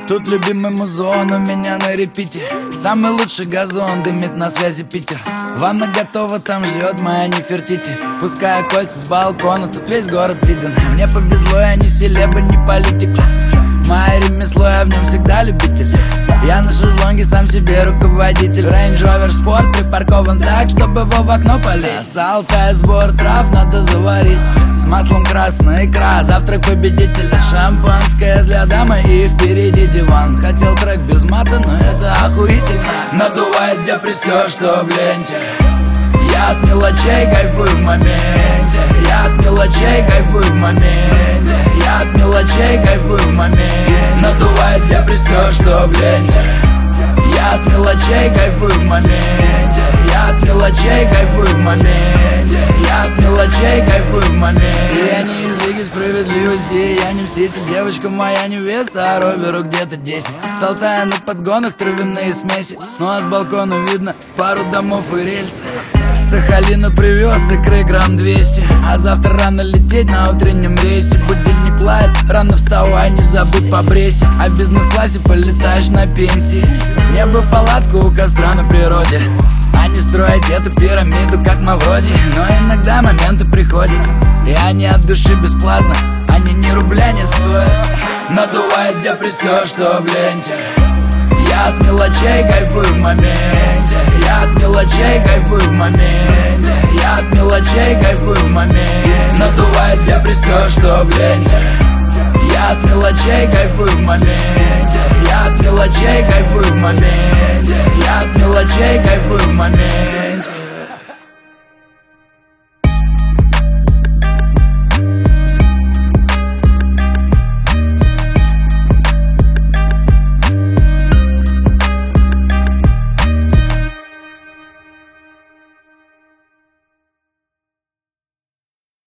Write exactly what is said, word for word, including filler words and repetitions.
Тут любимый музон у меня на репите. Самый лучший газон дымит на связи Питер. Ванна готова, там ждет моя Нефертити. Пуская кольца с балкона, тут весь город виден. Мне повезло, я не селеба, не политик. Мое ремесло, я в нем всегда любитель. Я на шезлонге, сам себе руководитель. Range Rover Sport припаркован так, чтобы его в окно полить. Салка, сбор трав надо заварить. С маслом красная икра, завтрак победителя. Шампанское для дамы и впереди диван. Хотел трек без мата, но это охуительно. Надувает депрессию, что в ленте. Я от мелочей кайфую в моменте. Я от мелочей кайфую в моменте. Я от мелочей кайфую в моменте. Надувает депрессию, что в ленте. Я от мелочей кайфую в моменте. Я от мелочей кайфую в моменте. Я от мелочей кайфую в моменте. Я не из лиги справедливости, я не мститель. Девочка моя невеста, а роверу где-то десять. С Алтая на подгонах травяные смеси. Ну а с балкона видно пару домов и рельсы. С Сахалина привез икры грамм двести. А завтра рано лететь на утреннем рейсе. Будильник лает, рано вставай, не забудь побрейся. А в бизнес-классе полетаешь на пенсии. Мне бы в палатку у костра на природе, а не строить эту пирамиду, как Мавроди. Но иногда моменты приходят, и они от души бесплатно. Они ни рубля не стоят. Надувает депрессию, что в ленте. Я от мелочей кайфую в моменте. Я от мелочей кайфую в моменте. Я от мелочей кайфую в моменте. Надувает депрессию, что в ленте. Я от мелочей кайфую в моменте. Я от мелочей кайфую в моменте. Я от мелочей кайфую в моменте.